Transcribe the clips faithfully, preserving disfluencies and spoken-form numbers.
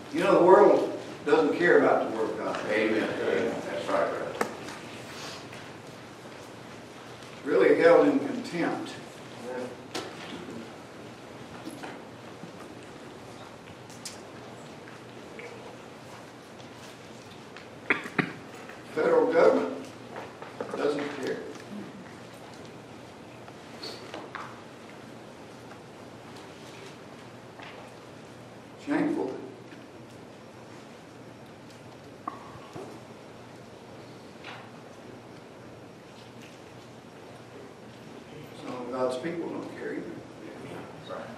You know, the world doesn't care about the Word of God. Amen. Amen. That's right, brother. It's really held in contempt. Federal government doesn't care. Shameful. Some of God's people don't care either. That's right.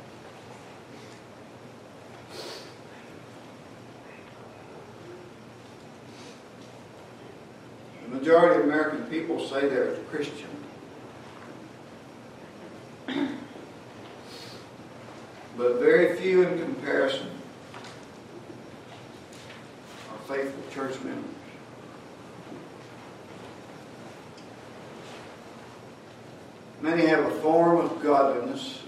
The majority of American people say they're Christian. But very few in comparison are faithful church members. Many have a form of godliness,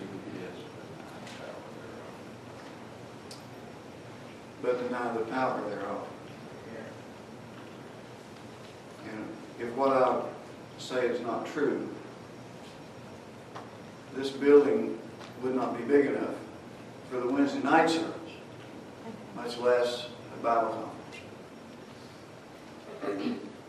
but deny the power thereof. And if what I say is not true, this building would not be big enough for the Wednesday night service, much less a Bible conference.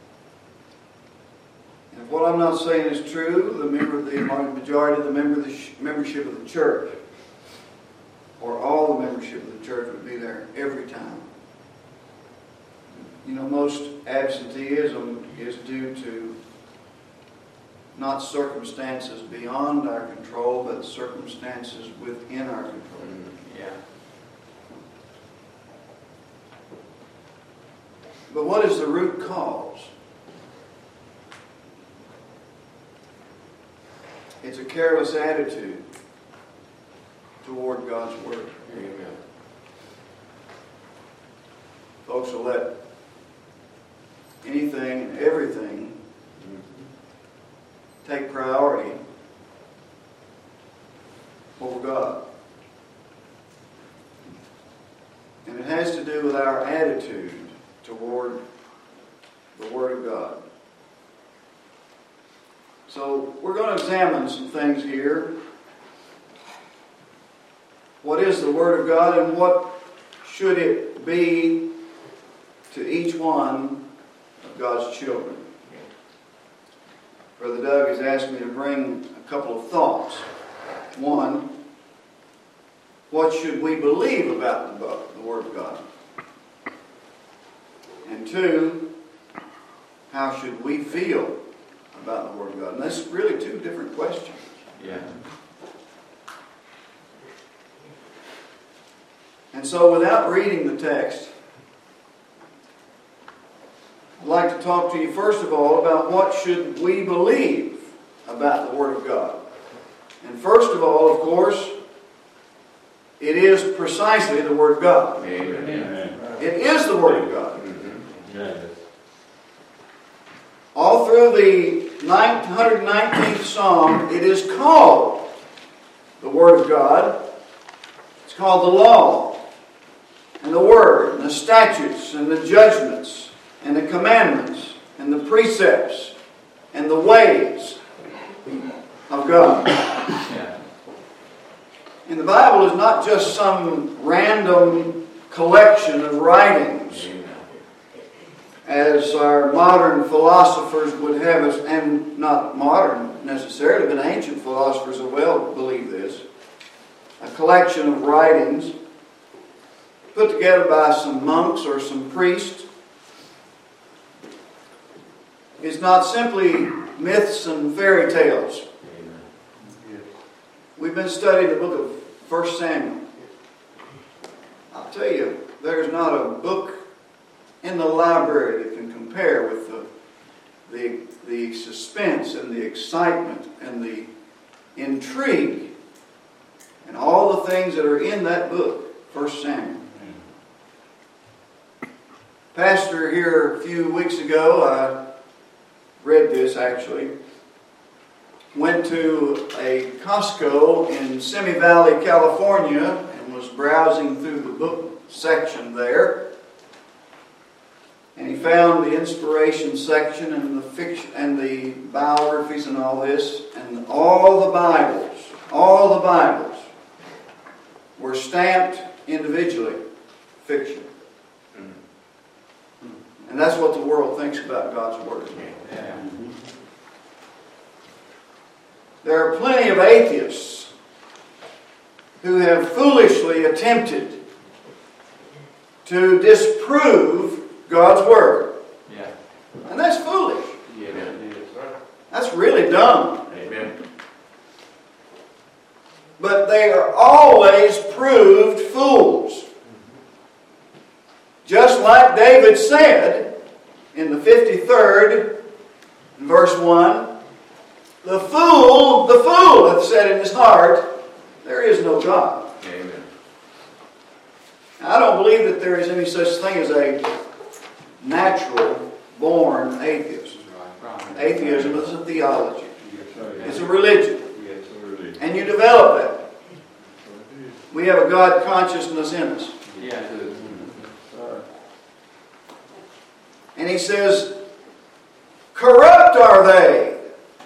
And if what I'm not saying is true, the member, the majority of the member of the membership of the church, or all the membership of the church, would be there every time. You know, most absenteeism is due to not circumstances beyond our control, but circumstances within our control. Yeah. But what is the root cause? It's a careless attitude toward God's Word. Amen. Folks will let anything and everything take priority over God. And it has to do with our attitude toward the Word of God. So we're going to examine some things here. What is the Word of God, and what should it be to each one of God's children? Brother Doug has asked me to bring a couple of thoughts. One, what should we believe about the book, the Word of God? And two, how should we feel about the Word of God? And that's really two different questions. Yeah. And so without reading the text, I'd like to talk to you first of all about what should we believe about the Word of God. And first of all, of course, it is precisely the Word of God. Amen. It is the Word of God. Mm-hmm. Yeah. All through the one hundred nineteenth Psalm, it is called the Word of God. It's called the law, and the Word, and the statutes, and the judgments, and the commandments, and the precepts, and the ways of God. Yeah. And the Bible is not just some random collection of writings, as our modern philosophers would have us, and not modern necessarily, but ancient philosophers as well believe this. A collection of writings put together by some monks or some priests is not simply myths and fairy tales. We've been studying the book of First Samuel. I'll tell you, there's not a book in the library that can compare with the, the, the suspense and the excitement and the intrigue and all the things that are in that book, First Samuel. Pastor here a few weeks ago, I read this actually, went to a Costco in Simi Valley, California, and was browsing through the book section there. And he found the inspiration section and the fiction and the biographies and all this. And all the Bibles, all the Bibles were stamped individually fiction. And that's what the world thinks about God's Word. Yeah. There are plenty of atheists who have foolishly attempted to disprove God's Word. Yeah. And that's foolish. Yeah, it is. That's really dumb. Amen. But they are always proved fools. Just like David said in the fifty-third, verse one, the fool, the fool hath said in his heart, there is no God. Amen. Now, I don't believe that there is any such thing as a natural born atheist. Atheism is a theology. It's a religion. And you develop that. We have a God consciousness in us. Yeah. And he says, corrupt are they,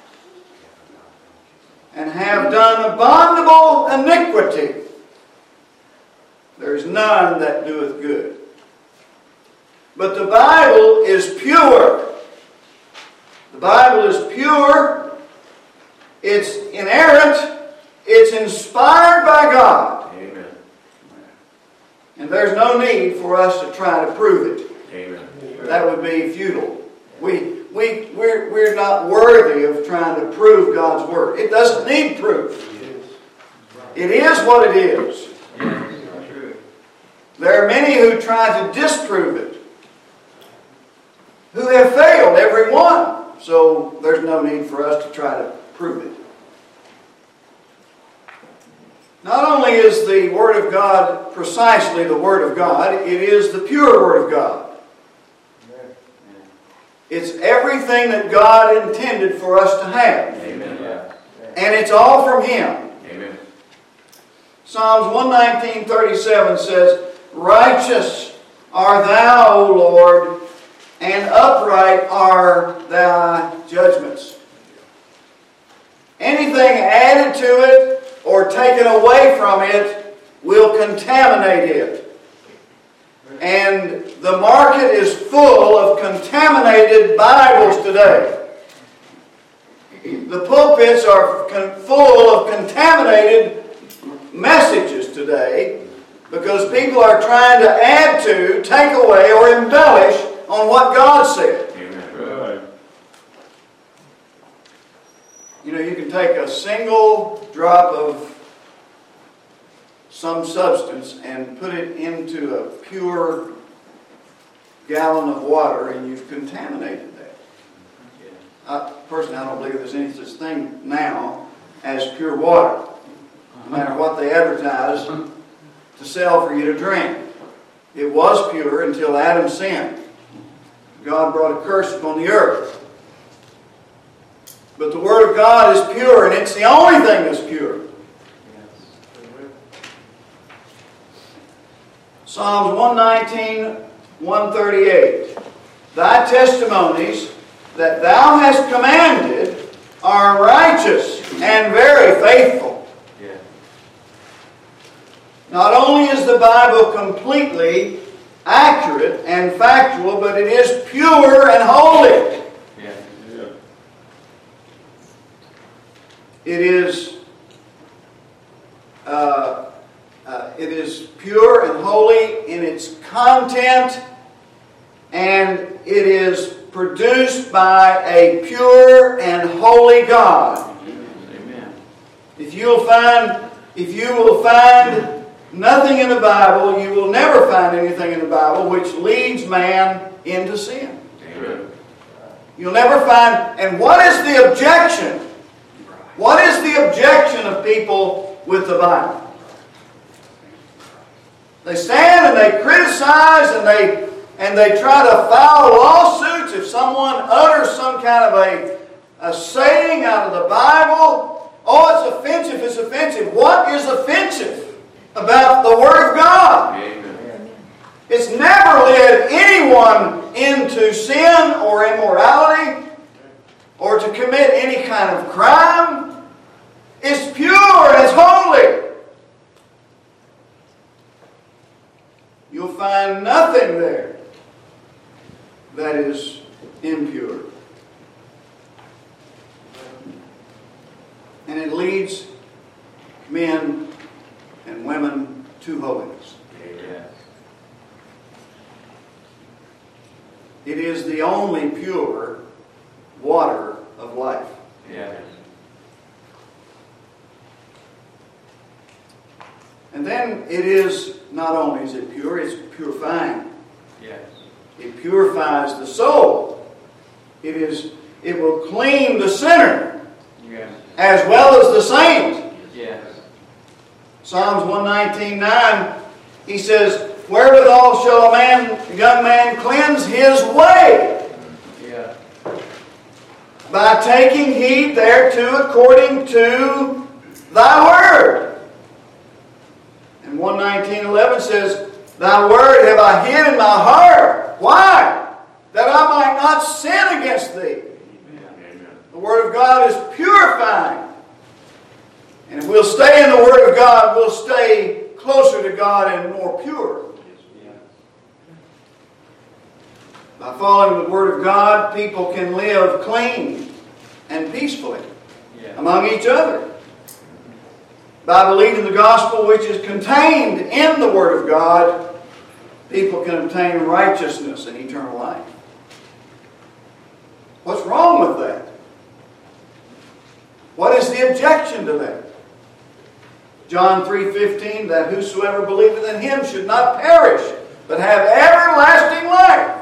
and have done abominable iniquity. There is none that doeth good. But the Bible is pure. The Bible is pure. It's inerrant. It's inspired by God. Amen. And there's no need for us to try to prove it. Amen. That would be futile. We, we, we're, we're not worthy of trying to prove God's Word. It doesn't need proof. It is what it is. There are many who try to disprove it, who have failed, every one. So there's no need for us to try to prove it. Not only is the Word of God precisely the Word of God, it is the pure Word of God. It's everything that God intended for us to have. Amen. And it's all from Him. Amen. Psalms one nineteen thirty-seven says, righteous art thou, O Lord, and upright are thy judgments. Anything added to it or taken away from it will contaminate it. And the market is full of contaminated Bibles today. The pulpits are full of contaminated messages today because people are trying to add to, take away, or embellish on what God said. Amen. You know, you can take a single drop of some substance and put it into a pure gallon of water, and you've contaminated that. I, personally, I don't believe there's any such thing now as pure water, no matter what they advertise to sell for you to drink. It was pure until Adam sinned. God brought a curse upon the earth. But the Word of God is pure, and it's the only thing that's pure. Psalms one nineteen, one thirty-eight. Thy testimonies that thou hast commanded are righteous and very faithful. Yeah. Not only is the Bible completely accurate and factual, but it is pure and holy. Yeah. Yeah. It is uh, uh, it is pure and holy in its content, and it is produced by a pure and holy God. Amen. If you'll find, if you will find nothing in the Bible, you will never find anything in the Bible which leads man into sin. Amen. You'll never find, and what is the objection? What is the objection of people with the Bible? They stand and they criticize and they and they try to file lawsuits if someone utters some kind of a, a saying out of the Bible. Oh, it's offensive, it's offensive. What is offensive about the Word of God? Amen. It's never led anyone into sin or immorality or to commit any kind of crime. It's pure and it's holy. You'll find nothing there that is impure. And it leads men and women to holiness. Amen. It is the only pure water of life. Yes. And then it is, not only is it pure, it's purifying. Yes. It purifies the soul. It is, it will clean the sinner Yes. as well as the saint. Yes. Psalms one nineteen nine, he says, wherewithal shall a man, a young man cleanse his way? Yeah. By taking heed thereto according to thy word. And one nineteen eleven says, thy word have I hid in my heart. Why? That I might not sin against thee. Amen. The Word of God is purifying. And if we'll stay in the Word of God, we'll stay closer to God and more pure. By following the Word of God, people can live clean and peacefully Yeah. among each other. By believing the gospel which is contained in the Word of God, people can obtain righteousness and eternal life. What's wrong with that? What is the objection to that? John three fifteen, that whosoever believeth in him should not perish, but have everlasting life.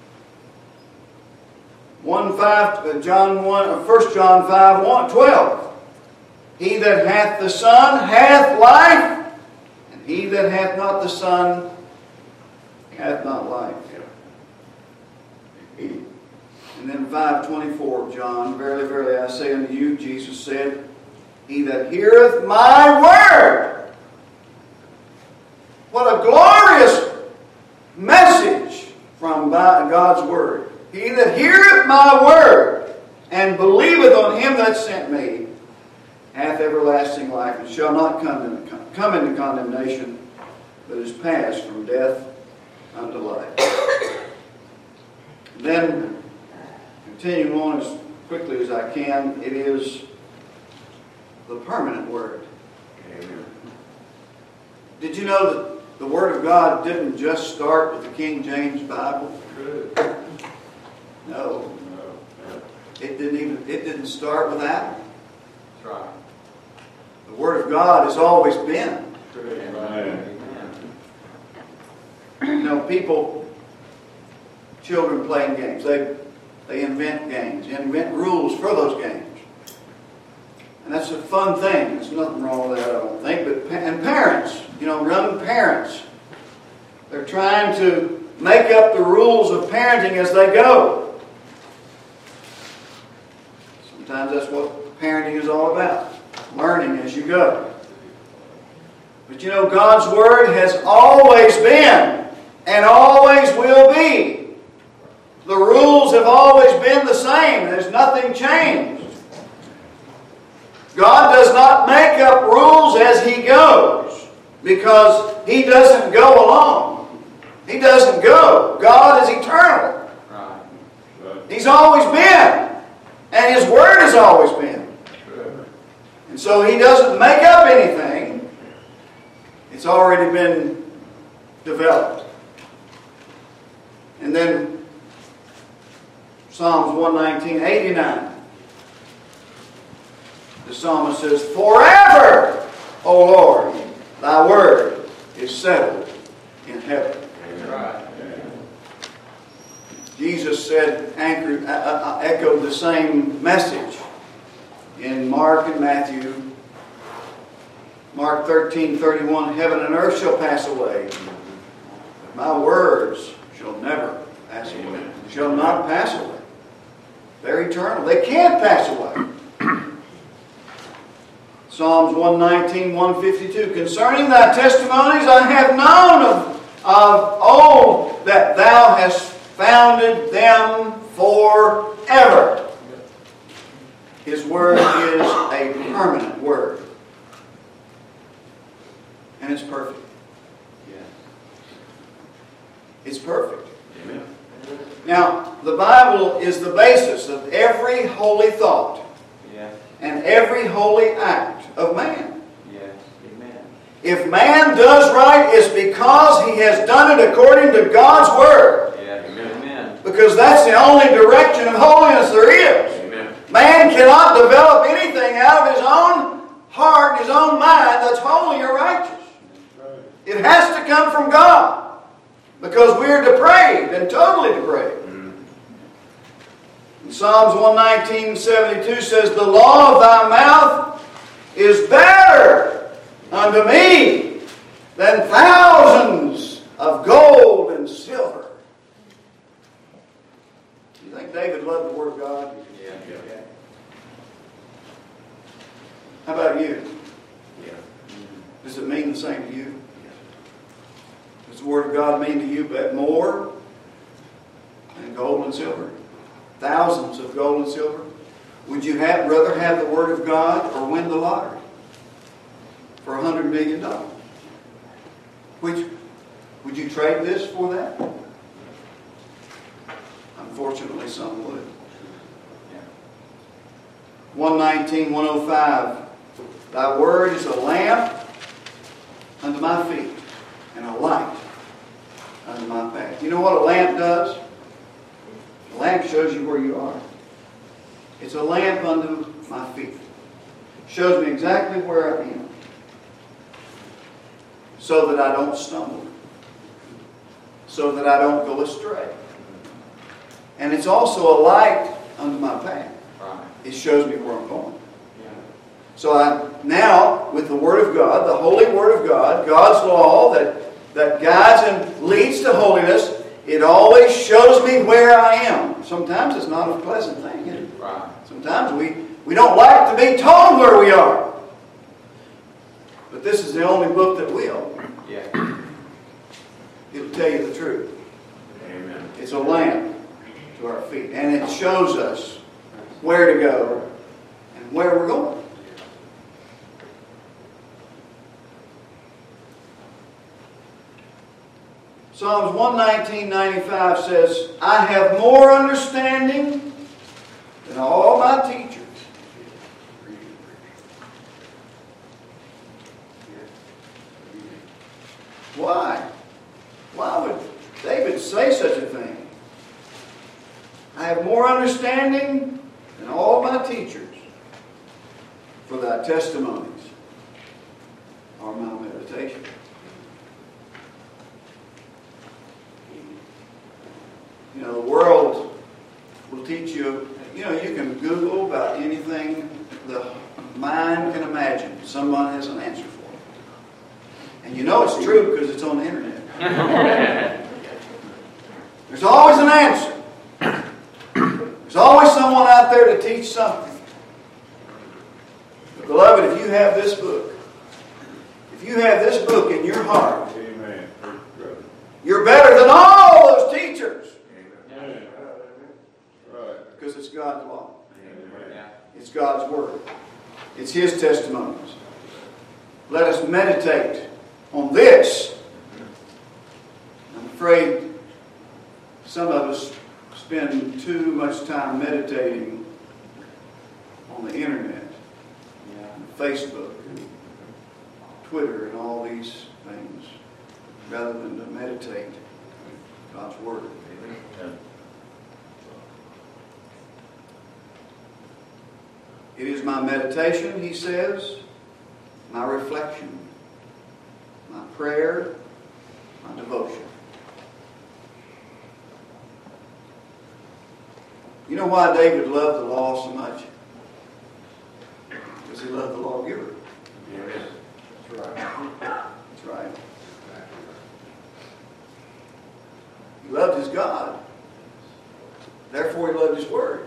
one five, John one, First John five one, twelve. He that hath the Son hath life, and he that hath not the Son hath not life. And then five twenty-four of John, verily, verily, I say unto you, Jesus said, he that heareth my word. What a glorious message from God's word. He that heareth my word and believeth on him that sent me hath everlasting life, and shall not come into, come into condemnation, but is passed from death unto life. Then, continuing on as quickly as I can, it is the permanent Word. Amen. Did you know that the Word of God didn't just start with the King James Bible? Good. No. No. It didn't even it didn't start with that. That's right. The Word of God has always been. Good. Amen. You know, people, children playing games, they they invent games, invent rules for those games. And that's a fun thing. There's nothing wrong with that, I don't think. But and parents, you know, young parents, they're trying to make up the rules of parenting as they go. Sometimes that's what parenting is all about. Learning as you go. But you know, God's Word has always been and always will be. The rules have always been the same. There's nothing changed. God does not make up rules as He goes, because He doesn't go alone. He doesn't go. God is eternal. Right. He's always been. And His Word has always been. Good. And so He doesn't make up anything. It's already been developed. And then Psalms one nineteen, eighty-nine. The psalmist says, forever, O Lord, thy word is settled in heaven. Right. Jesus said, anchored, uh, uh, echoed the same message in Mark and Matthew. Mark thirteen, thirty-one, heaven and earth shall pass away, but my words shall never pass away. Shall not pass away. They're eternal. They can't pass away. Psalms one nineteen, one fifty-two. Concerning thy testimonies I have known of of old that thou hast founded them forever. His word is a permanent word. And it's perfect. It's perfect. Amen. Now, the Bible is the basis of every holy thought Yes. and every holy act of man. Yes. Amen. If man does right, it's because he has done it according to God's Word. Yes. Amen. Because that's the only direction of holiness there is. Amen. Man cannot develop anything out of his own heart, his own mind that's holy or righteous. It has to come from God. Because we are depraved and totally depraved. And Psalms one nineteen, seventy-two says, the law of thy mouth is better unto me than thousands of gold and silver. Do you think David loved the Word of God? Yeah. Yeah. How about you? Yeah. Does it mean the same to you? Does the Word of God mean to you but more than gold and silver? Thousands of gold and silver? Would you have, rather have the Word of God or win the lottery for a hundred million dollars? Which, would you trade this for that? Unfortunately, some would. one nineteen, one oh five. Thy word is a lamp unto my feet and a light unto my path. You know what a lamp does? A lamp shows you where you are. It's a lamp unto my feet. Shows me exactly where I am. So that I don't stumble. So that I don't go astray. And it's also a light unto my path. Right. It shows me where I'm going. So I now, with the Word of God, the Holy Word of God, God's law that, that guides and leads to holiness, it always shows me where I am. Sometimes it's not a pleasant thing, is it? Right. Sometimes we, we don't like to be told where we are. But this is the only book that will. Yeah. It'll tell you the truth. Amen. It's a lamp to our feet. And it shows us where to go and where we're going. Psalms one nineteen, ninety-five says, I have more understanding than all my teachers. Why? Why would David say such a thing? I have more understanding than all my teachers, for thy testimonies are my meditation. You know, the world will teach you, you know, you can Google about anything the mind can imagine. Someone has an answer for it. And you know it's true because it's on the internet. There's always an answer. There's always someone out there to teach something. But beloved, if you have this book, if you have this book in your heart, Amen. you're better than all those teachers. Amen. Right. Because it's God's law. Amen. It's God's Word. It's His testimonies. Let us meditate on this. I'm afraid some of us spend too much time meditating on the internet, and Facebook, and Twitter, and all these things, rather than to meditate God's Word. It is my meditation, he says, my reflection, my prayer, my devotion. You know why David loved the law so much? Because he loved the lawgiver. Yes. That's right. That's right. He loved his God. Therefore he loved his Word.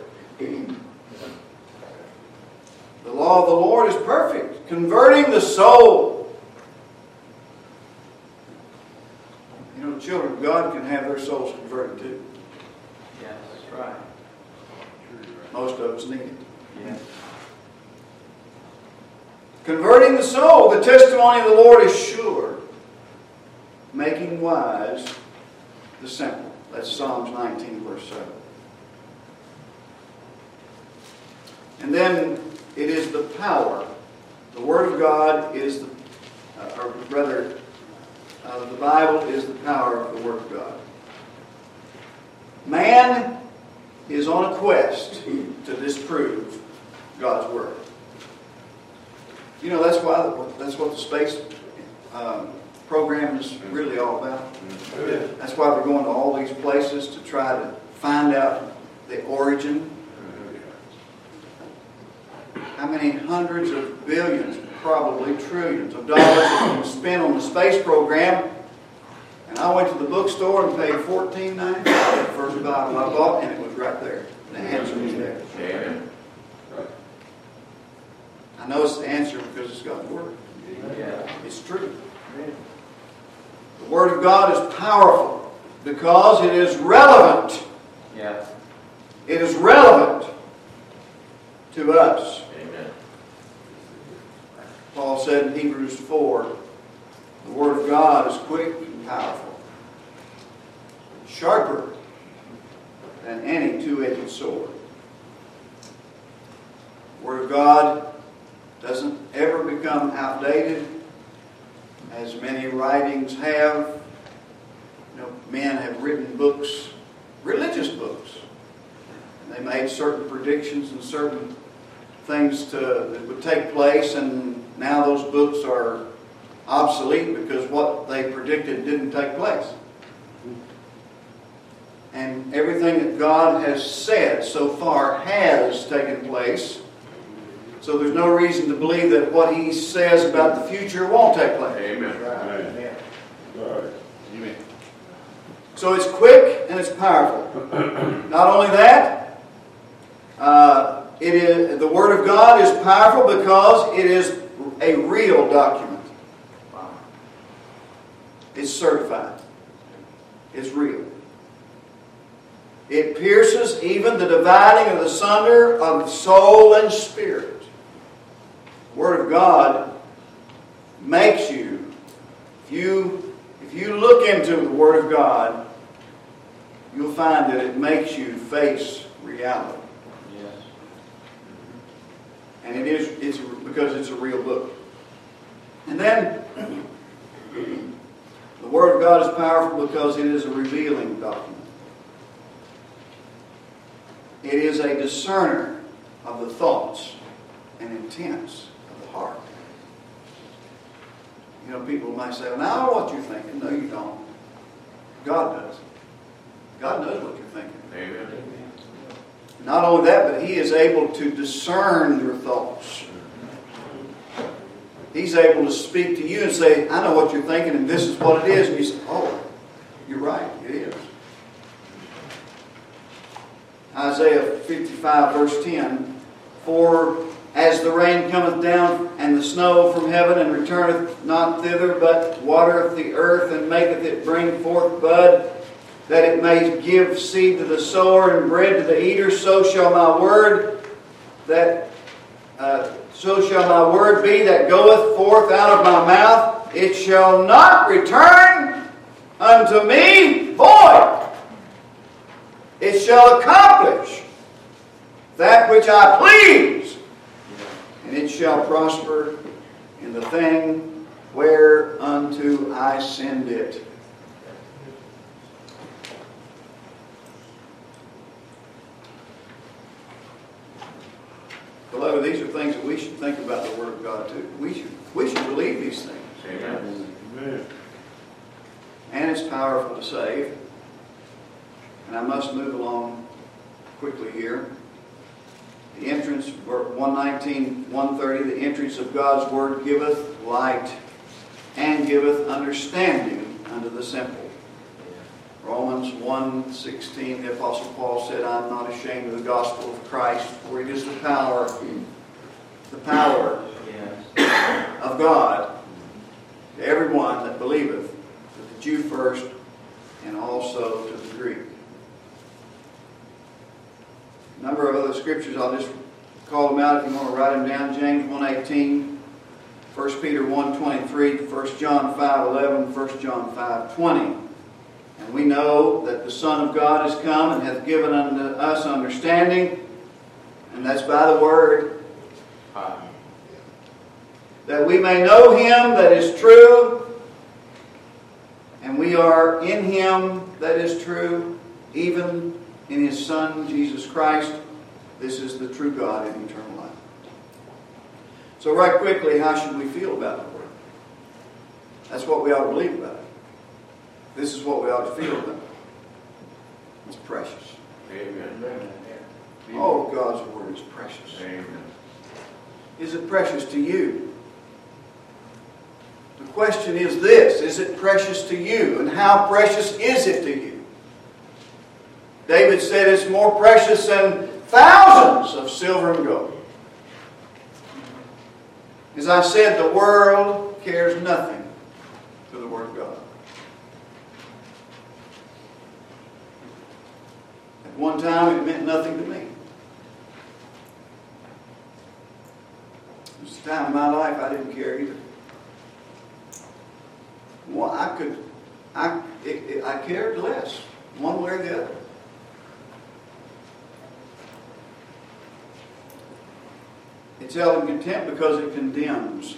The law of the Lord is perfect, converting the soul. You know, God can have their souls converted too. Yes, that's right. Most of us need it. Yes. Converting the soul, the testimony of the Lord is sure, making wise the simple. That's Psalms nineteen, verse seven. And then it is the power. The Word of God is the, uh, or rather, uh, the Bible is the power of the Word of God. Man is on a quest to disprove God's Word. You know, that's why that's what the space um, program is really all about. That's why we're going to all these places to try to find out the origin. How many hundreds of billions, probably trillions of dollars have been spent on the space program. And I went to the bookstore and paid fourteen ninety-five for the first Bible I bought, and it was right there. The answer was there. Amen. I know it's the answer because it's God's Word. Yeah. It's true. The Word of God is powerful because it is relevant. Yeah. It is relevant to us. Amen. Paul said in Hebrews four, the Word of God is quick and powerful, sharper than any two-edged sword. The Word of God doesn't ever become outdated, as many writings have. You know, men have written books, religious books, and they made certain predictions and certain things to, that would take place, and now those books are obsolete because what they predicted didn't take place. And everything that God has said so far has taken place. So there's no reason to believe that what He says about the future won't take place. Amen. Right. Right. Amen. So it's quick and it's powerful. Not only that, uh, it is the Word of God is powerful because it is a real document. Wow. It's certified. It's real. It pierces even the dividing of the sunder of soul and spirit. The Word of God makes you, if you, if you look into the Word of God, you'll find that it makes you face reality. Yes. And it is it's because it's a real book. And then the Word of God is powerful because it is a revealing document. It is a discerner of the thoughts and intents of the heart. You know, people might say, well, now I know what you're thinking. No, you don't. God does. God knows what you're thinking. Amen. Not only that, but He is able to discern your thoughts. He's able to speak to you and say, I know what you're thinking and this is what it is. And you say, oh, you're right, it is. Isaiah fifty-five, verse ten, for as the rain cometh down and the snow from heaven and returneth not thither, but watereth the earth and maketh it bring forth bud, that it may give seed to the sower and bread to the eater, so shall my word that uh, so shall my word be that goeth forth out of my mouth. It shall not return unto me void. It shall accomplish that which I please, and it shall prosper in the thing whereunto I send it. Beloved, these are things that we should think about the Word of God too. We should, we should believe these things. Amen. Amen. And it's powerful to save. And I must move along quickly here. The entrance, one nineteen, one thirty, the entrance of God's Word giveth light and giveth understanding unto the simple. Romans one sixteen, the Apostle Paul said, I am not ashamed of the gospel of Christ, for it is the power, the power Yes. of God to everyone that believeth, to the Jew first, and also to the Greek. A number of other scriptures, I'll just call them out if you want to write them down. James one eighteen, First Peter one twenty-three, First John five eleven, First John five twenty. And we know that the Son of God has come and hath given unto us understanding, and that's by the Word, that we may know Him that is true, and we are in Him that is true, even in His Son, Jesus Christ. This is the true God and eternal life. So right quickly, how should we feel about the Word? That's what we ought to believe about it. This is what we ought to feel about it. It's precious. Amen. Oh, God's Word is precious. Amen. Is it precious to you? The question is this: is it precious to you? And how precious is it to you? David said it's more precious than thousands of silver and gold. As I said, the world cares nothing for the Word of God. At one time, it meant nothing to me. There was a time in my life I didn't care either. Well, I could, I, it, it, I cared less, one way or the other. It's held in contempt because it condemns.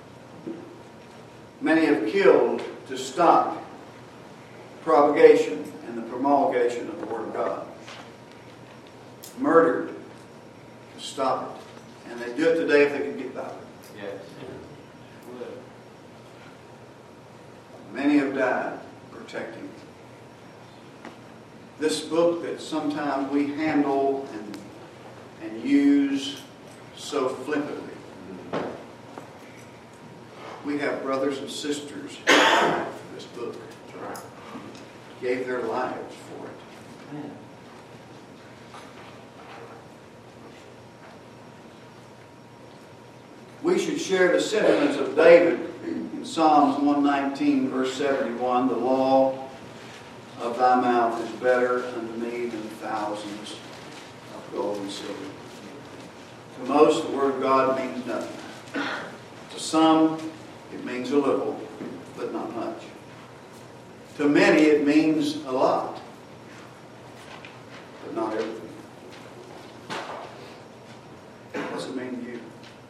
Many have killed to stop propagation and the promulgation of the Word of God. Murdered to stop it. And they do it today if they can get by it. Yes. Many have died protecting this book that sometimes we handle and, and use so flippantly. We have brothers and sisters who died for this book. Gave their lives for it. We should share the sentiments of David in Psalms one nineteen, verse seventy-one. The law of thy mouth is better unto me than thousands of gold and silver. To most, the Word of God means nothing. To some, it means a little, but not much. To many, it means a lot, but not everything. What does it mean to you?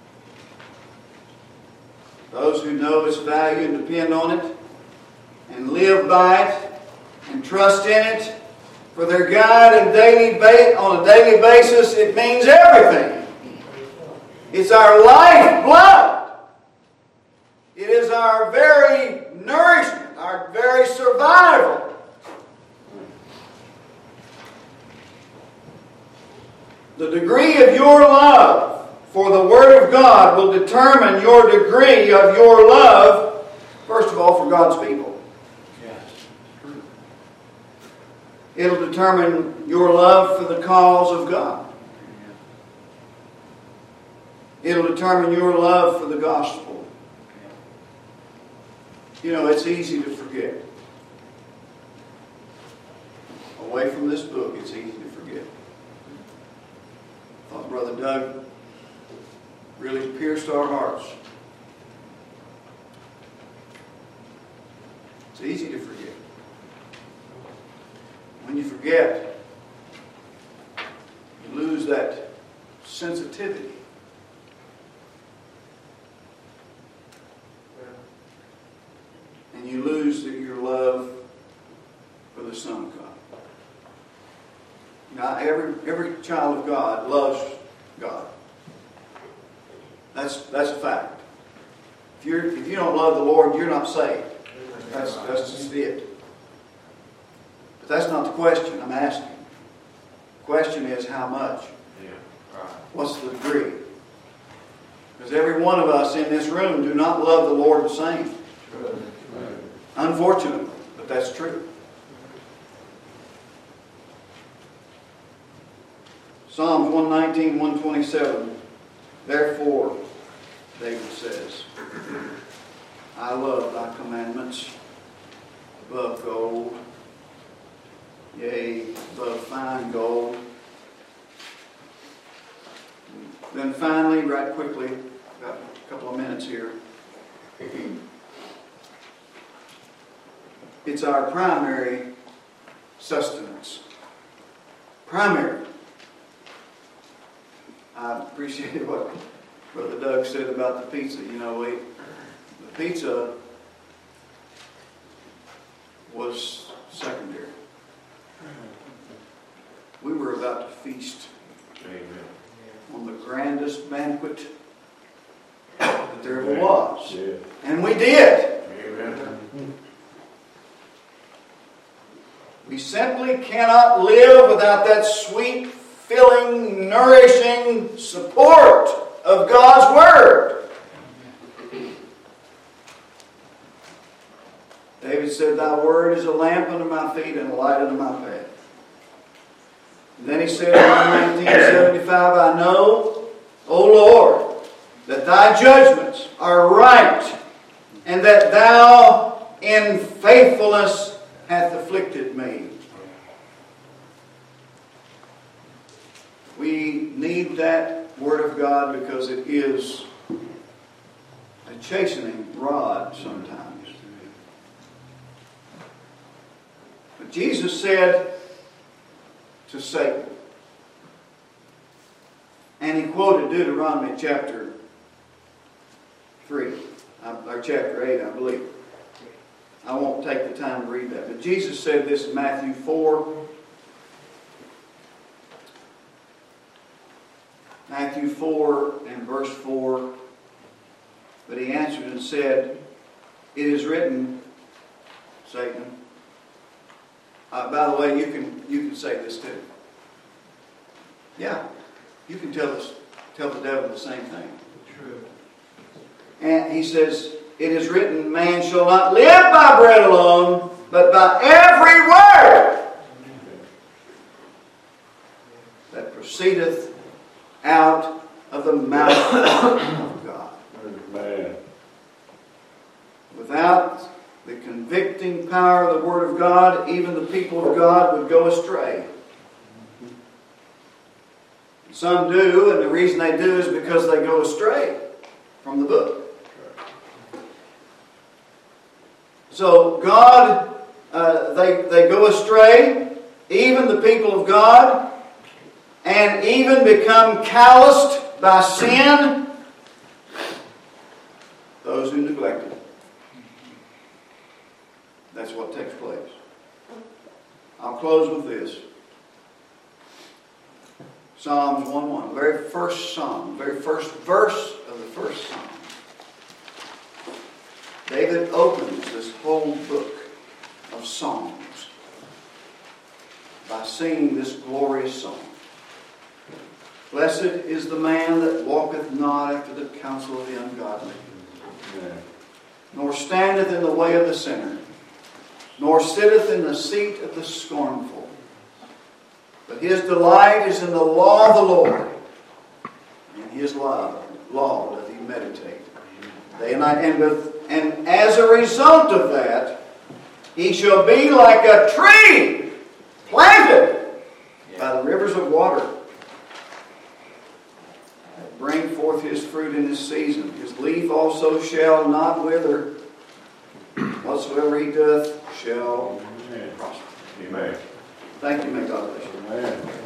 Those who know its value and depend on it, and live by it, and trust in it for their guide and daily ba- on a daily basis, it means everything. It's our lifeblood. It is our very nourishment, our very survival. The degree of your love for the Word of God will determine your degree of your love, first of all, for God's people. Yes. It'll determine your love for the cause of God. It'll determine your love for the gospel. You know, it's easy to forget. Away from this book, it's easy to forget. I thought Brother Doug really pierced our hearts. It's easy to forget. When you forget, you lose that sensitivity. And you lose your love for the Son of God. Now, every every child of God loves God. That's that's a fact. If you're if you don't love the Lord, you're not saved. That's that's just it. But that's not the question I'm asking. The question is how much? Yeah. Right. What's the degree? Because every one of us in this room do not love the Lord the same. Unfortunately, but that's true. Psalms one nineteen, one twenty-seven. Therefore, David says, I love thy commandments above gold yea, above fine gold. Then finally, right quickly, got a couple of minutes here. It's our primary sustenance. Primary. I appreciated what Brother Doug said about the pizza. You know, we, the pizza was secondary. We were about to feast Amen. on the grandest banquet that there ever was. Yeah. And we did. Amen. We simply cannot live without that sweet, filling, nourishing support of God's Word. David said, Thy Word is a lamp unto my feet and a light unto my path. And then he said in nineteen seventy-five, I know, O Lord, that Thy judgments are right, and that Thou in faithfulness hath afflicted me. We need that Word of God because it is a chastening rod sometimes. But Jesus said to Satan, and he quoted Deuteronomy chapter three, or chapter eight, I believe. I won't take the time to read that. But Jesus said this in Matthew four. Matthew four and verse four. But he answered and said, It is written, Satan. Uh, by the way, you can you can say this too. Yeah, you can tell us tell the devil the same thing. True. And he says, It is written, man shall not live by bread alone, but by every word that proceedeth out of the mouth of God. Man. Without the convicting power of the Word of God, even the people of God would go astray. Some do, and the reason they do is because they go astray from the book. So God, uh, they, they go astray, even the people of God, and even become calloused by sin, those who neglect it. That's what takes place. I'll close with this. Psalms one one, the very first psalm, the very first verse of the first psalm. David opens this whole book of Psalms by singing this glorious song. Blessed is the man that walketh not after the counsel of the ungodly, Yeah. nor standeth in the way of the sinner, nor sitteth in the seat of the scornful. But his delight is in the law of the Lord, and his law, law doth he meditate day and night. And, with, and as a result of that, he shall be like a tree planted by the rivers of water, that bring forth his fruit in his season. His leaf also shall not wither. Whatsoever he doth shall prosper. Amen. Thank you. May God bless you. Amen.